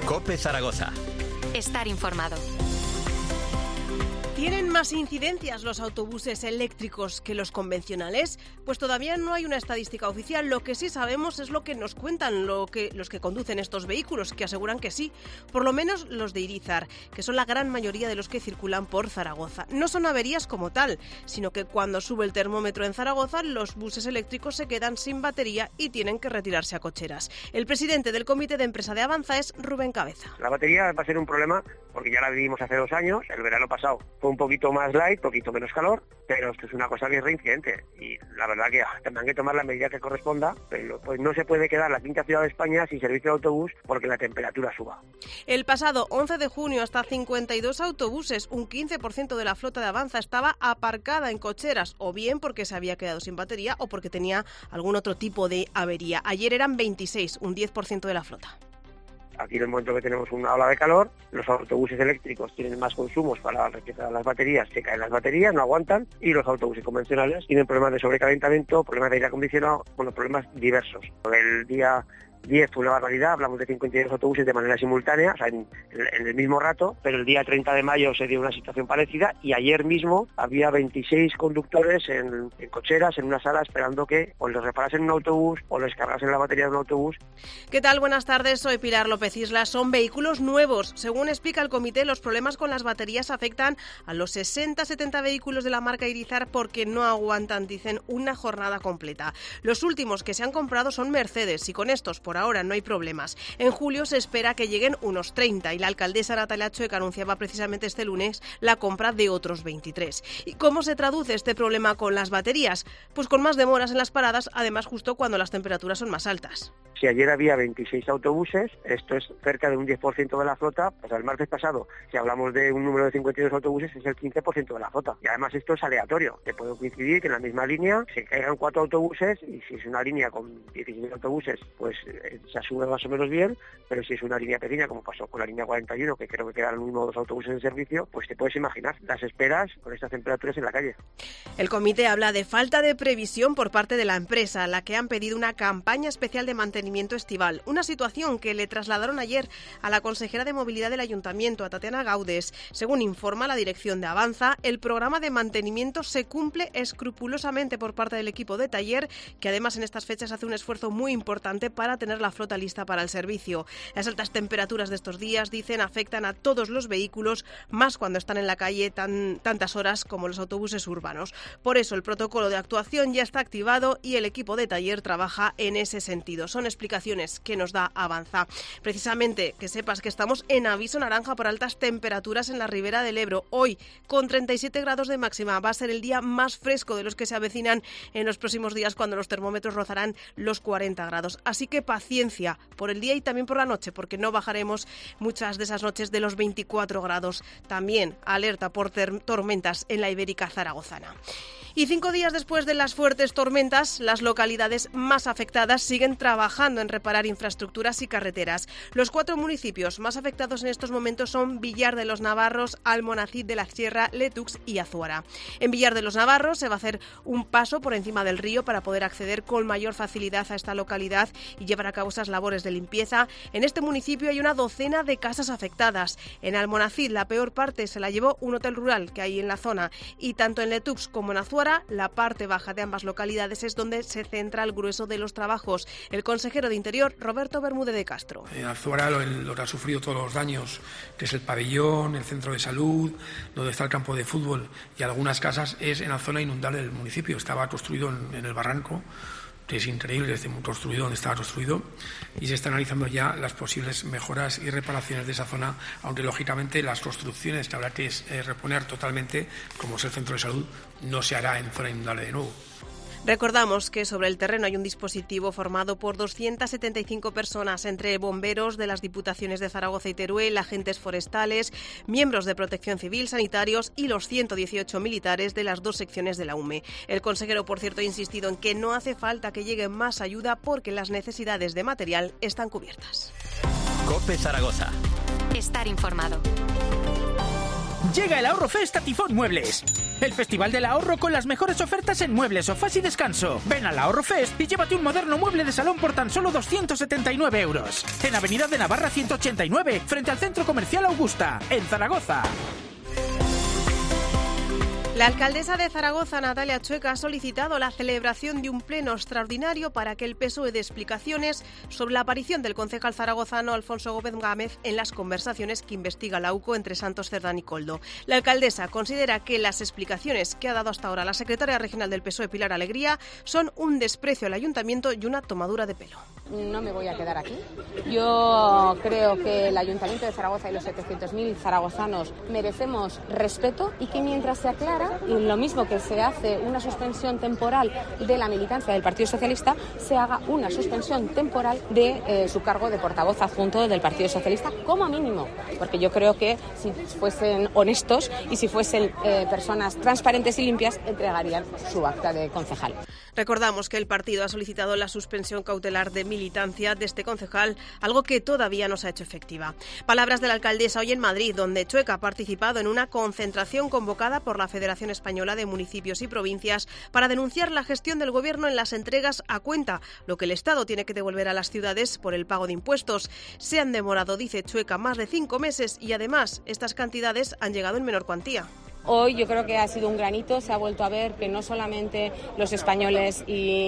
COPE Zaragoza. Estar informado. ¿Tienen más incidencias los autobuses eléctricos que los convencionales? Pues todavía no hay una estadística oficial. Lo que sí sabemos es lo que nos cuentan los que conducen estos vehículos, que aseguran que sí. Por lo menos los de Irizar, que son la gran mayoría de los que circulan por Zaragoza. No son averías como tal, sino que cuando sube el termómetro en Zaragoza, los buses eléctricos se quedan sin batería y tienen que retirarse a cocheras. El presidente del comité de empresa de Avanza es Rubén Cabeza. La batería va a ser un problema porque ya la vivimos hace 2 años, el verano pasado fue un poquito más light, poquito menos calor, pero esto es una cosa que es reincidente y la verdad que tendrán que tomar la medida que corresponda, pero pues no se puede quedar la quinta ciudad de España sin servicio de autobús porque la temperatura suba. El pasado 11 de junio hasta 52 autobuses, un 15% de la flota de Avanza estaba aparcada en cocheras, o bien porque se había quedado sin batería o porque tenía algún otro tipo de avería. Ayer eran 26, un 10% de la flota. Aquí en el momento que tenemos una ola de calor, los autobuses eléctricos tienen más consumos para recargar las baterías, se caen las baterías, no aguantan, y los autobuses convencionales tienen problemas de sobrecalentamiento, problemas de aire acondicionado, problemas diversos. El día 10 fue una barbaridad, hablamos de 52 autobuses de manera simultánea, o sea, en el mismo rato, pero el día 30 de mayo se dio una situación parecida y ayer mismo había 26 conductores en cocheras, en una sala, esperando que o les reparasen un autobús o les cargasen la batería de un autobús. ¿Qué tal? Buenas tardes, soy Pilar López Isla. Son vehículos nuevos. Según explica el comité, los problemas con las baterías afectan a los 60-70 vehículos de la marca Irizar porque no aguantan, dicen, una jornada completa. Los últimos que se han comprado son Mercedes y con estos, por ahora no hay problemas. En julio se espera que lleguen unos 30 y la alcaldesa Natalia Chueca anunciaba precisamente este lunes la compra de otros 23. ¿Y cómo se traduce este problema con las baterías? Pues con más demoras en las paradas, además justo cuando las temperaturas son más altas. Si ayer había 26 autobuses, esto es cerca de un 10% de la flota, pues el martes pasado, si hablamos de un número de 52 autobuses, es el 15% de la flota. Y además esto es aleatorio. Te puede coincidir que en la misma línea se caigan 4 autobuses y si es una línea con 16 autobuses, pues se asume más o menos bien, pero si es una línea pequeña, como pasó con la línea 41, que creo que quedan 1 o 2 autobuses en servicio, pues te puedes imaginar las esperas con estas temperaturas en la calle. El comité habla de falta de previsión por parte de la empresa, a la que han pedido una campaña especial de mantenimiento estival, una situación que le trasladaron ayer a la consejera de Movilidad del Ayuntamiento, a Tatiana Gaudes. Según informa la dirección de Avanza, el programa de mantenimiento se cumple escrupulosamente por parte del equipo de taller, que además en estas fechas hace un esfuerzo muy importante para tener la flota lista para el servicio. Las altas temperaturas de estos días, dicen, afectan a todos los vehículos, más cuando están en la calle tantas horas como los autobuses urbanos. Por eso el protocolo de actuación ya está activado y el equipo de taller trabaja en ese sentido. Son explicaciones que nos da Avanza. Precisamente que sepas que estamos en aviso naranja por altas temperaturas en la Ribera del Ebro. Hoy, con 37 grados de máxima, va a ser el día más fresco de los que se avecinan en los próximos días, cuando los termómetros rozarán los 40 grados. Así que paciencia por el día y también por la noche, porque no bajaremos muchas de esas noches de los 24 grados. También alerta por tormentas en la Ibérica zaragozana. Y 5 días después de las fuertes tormentas, las localidades más afectadas siguen trabajando en reparar infraestructuras y carreteras. Los 4 municipios más afectados en estos momentos son Villar de los Navarros, Almonacid de la Sierra, Letux y Azuara. En Villar de los Navarros se va a hacer un paso por encima del río para poder acceder con mayor facilidad a esta localidad y llevar a cabo esas labores de limpieza. En este municipio hay una docena de casas afectadas. En Almonacid la peor parte se la llevó un hotel rural que hay en la zona, y tanto en Letux como en Azuara, la parte baja de ambas localidades es donde se centra el grueso de los trabajos. El consejero de Interior, Roberto Bermúdez de Castro. En Azuara lo que ha sufrido todos los daños, que es el pabellón, el centro de salud, donde está el campo de fútbol y algunas casas, es en la zona inundable del municipio. Estaba construido en el barranco, que es increíble, desde muy construido donde estaba construido, y se están analizando ya las posibles mejoras y reparaciones de esa zona, aunque lógicamente las construcciones que habrá que reponer totalmente, como es el centro de salud, no se hará en zona inundable de nuevo. Recordamos que sobre el terreno hay un dispositivo formado por 275 personas, entre bomberos de las diputaciones de Zaragoza y Teruel, agentes forestales, miembros de Protección Civil, sanitarios y los 118 militares de las 2 secciones de la UME. El consejero, por cierto, ha insistido en que no hace falta que llegue más ayuda porque las necesidades de material están cubiertas. COPE Zaragoza. Estar informado. Llega el Ahorro Fest a Tifón Muebles. el Festival del Ahorro con las mejores ofertas en muebles, sofás y descanso. Ven al Ahorro Fest y llévate un moderno mueble de salón por tan solo 279 euros. En Avenida de Navarra 189, frente al Centro Comercial Augusta, en Zaragoza. La alcaldesa de Zaragoza, Natalia Chueca, ha solicitado la celebración de un pleno extraordinario para que el PSOE dé explicaciones sobre la aparición del concejal zaragozano Alfonso Gómez Gámez en las conversaciones que investiga la UCO entre Santos Cerdán y Koldo. La alcaldesa considera que las explicaciones que ha dado hasta ahora la secretaria regional del PSOE, Pilar Alegría, son un desprecio al ayuntamiento y una tomadura de pelo. No me voy a quedar aquí. Yo creo que el Ayuntamiento de Zaragoza y los 700.000 zaragozanos merecemos respeto y que mientras se aclara, y lo mismo que se hace una suspensión temporal de la militancia del Partido Socialista, se haga una suspensión temporal de su cargo de portavoz adjunto del Partido Socialista, como mínimo. Porque yo creo que si fuesen honestos y si fuesen personas transparentes y limpias, entregarían su acta de concejal. Recordamos que el partido ha solicitado la suspensión cautelar de militancia de este concejal, algo que todavía no se ha hecho efectiva. Palabras de la alcaldesa hoy en Madrid, donde Chueca ha participado en una concentración convocada por la Federación Española de Municipios y Provincias para denunciar la gestión del Gobierno en las entregas a cuenta, lo que el Estado tiene que devolver a las ciudades por el pago de impuestos. Se han demorado, dice Chueca, más de 5 meses y además estas cantidades han llegado en menor cuantía. Hoy yo creo que ha sido un granito, se ha vuelto a ver que no solamente los españoles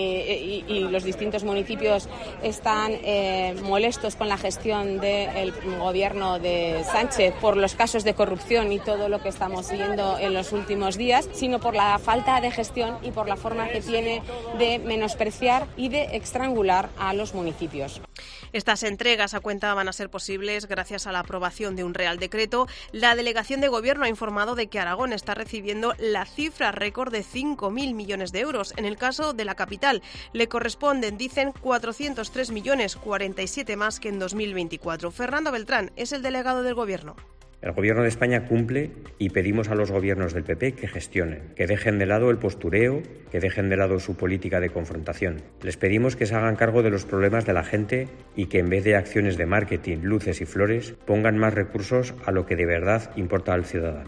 y los distintos municipios están molestos con la gestión del gobierno de Sánchez por los casos de corrupción y todo lo que estamos viendo en los últimos días, sino por la falta de gestión y por la forma que tiene de menospreciar y de estrangular a los municipios. Estas entregas a cuenta van a ser posibles gracias a la aprobación de un Real Decreto. La Delegación de Gobierno ha informado de que Aragón está recibiendo la cifra récord de 5.000 millones de euros. En el caso de la capital, le corresponden, dicen, 403 millones, 47 más que en 2024. Fernando Beltrán es el delegado del Gobierno. El Gobierno de España cumple y pedimos a los gobiernos del PP que gestionen, que dejen de lado el postureo, que dejen de lado su política de confrontación. Les pedimos que se hagan cargo de los problemas de la gente y que en vez de acciones de marketing, luces y flores, pongan más recursos a lo que de verdad importa al ciudadano.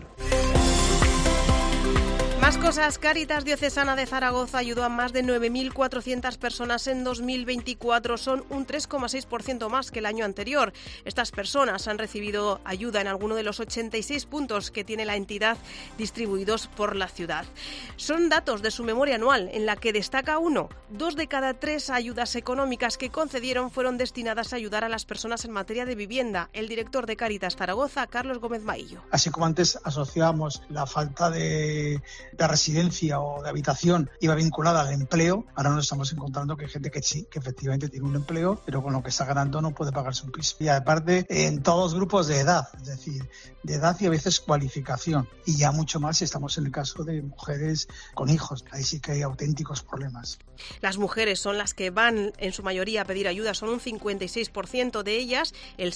Más cosas. Cáritas Diocesana de Zaragoza ayudó a más de 9.400 personas en 2024. Son un 3,6% más que el año anterior. Estas personas han recibido ayuda en alguno de los 86 puntos que tiene la entidad distribuidos por la ciudad. Son datos de su memoria anual, en la que destaca 2 de cada 3 ayudas económicas que concedieron fueron destinadas a ayudar a las personas en materia de vivienda. El director de Cáritas Zaragoza, Carlos Gómez Maillo. Así como antes asociábamos la falta de residencia o de habitación iba vinculada al empleo, ahora nos estamos encontrando que hay gente que sí, que efectivamente tiene un empleo, pero con lo que está ganando no puede pagarse un piso. Y aparte, en todos los grupos de edad, es decir, de edad y a veces cualificación. Y ya mucho más si estamos en el caso de mujeres con hijos. Ahí sí que hay auténticos problemas. Las mujeres son las que van en su mayoría a pedir ayuda, son un 56% de ellas, el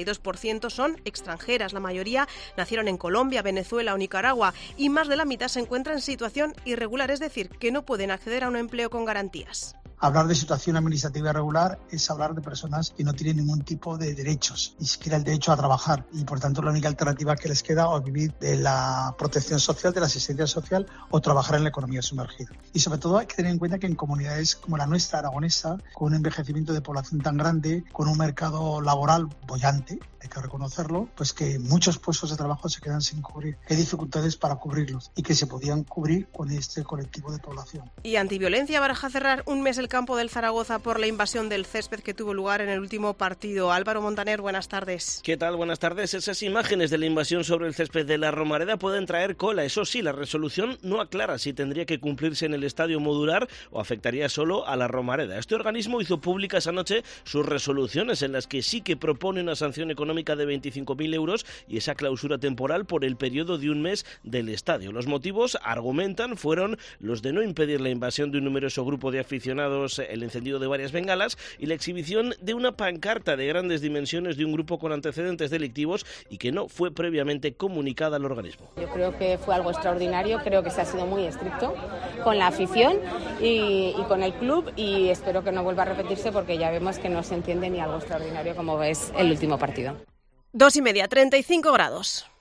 62% son extranjeras, la mayoría nacieron en Colombia, Venezuela o Nicaragua y más de la mitad se encuentran en situación irregular, es decir, que no pueden acceder a un empleo con garantías. Hablar de situación administrativa irregular es hablar de personas que no tienen ningún tipo de derechos, ni siquiera el derecho a trabajar, y por tanto la única alternativa que les queda es vivir de la protección social, de la asistencia social o trabajar en la economía sumergida. Y sobre todo hay que tener en cuenta que en comunidades como la nuestra, aragonesa, con un envejecimiento de población tan grande, con un mercado laboral boyante, hay que reconocerlo, pues que muchos puestos de trabajo se quedan sin cubrir. Hay dificultades para cubrirlos y que se podían cubrir con este colectivo de población. Y Antiviolencia baraja cerrar un mes el campo del Zaragoza por la invasión del césped que tuvo lugar en el último partido. Álvaro Montaner, buenas tardes. ¿Qué tal? Buenas tardes. Esas imágenes de la invasión sobre el césped de la Romareda pueden traer cola. Eso sí, la resolución no aclara si tendría que cumplirse en el estadio modular o afectaría solo a la Romareda. Este organismo hizo públicas anoche sus resoluciones en las que sí que propone una sanción económica de 25.000 euros y esa clausura temporal por el periodo de un mes del estadio. Los motivos, argumentan, fueron los de no impedir la invasión de un numeroso grupo de aficionados, el encendido de varias bengalas y la exhibición de una pancarta de grandes dimensiones de un grupo con antecedentes delictivos y que no fue previamente comunicada al organismo. Yo creo que fue algo extraordinario, creo que se ha sido muy estricto con la afición y con el club y espero que no vuelva a repetirse porque ya vemos que no se entiende ni algo extraordinario como es el último partido. 2:30, 35 grados.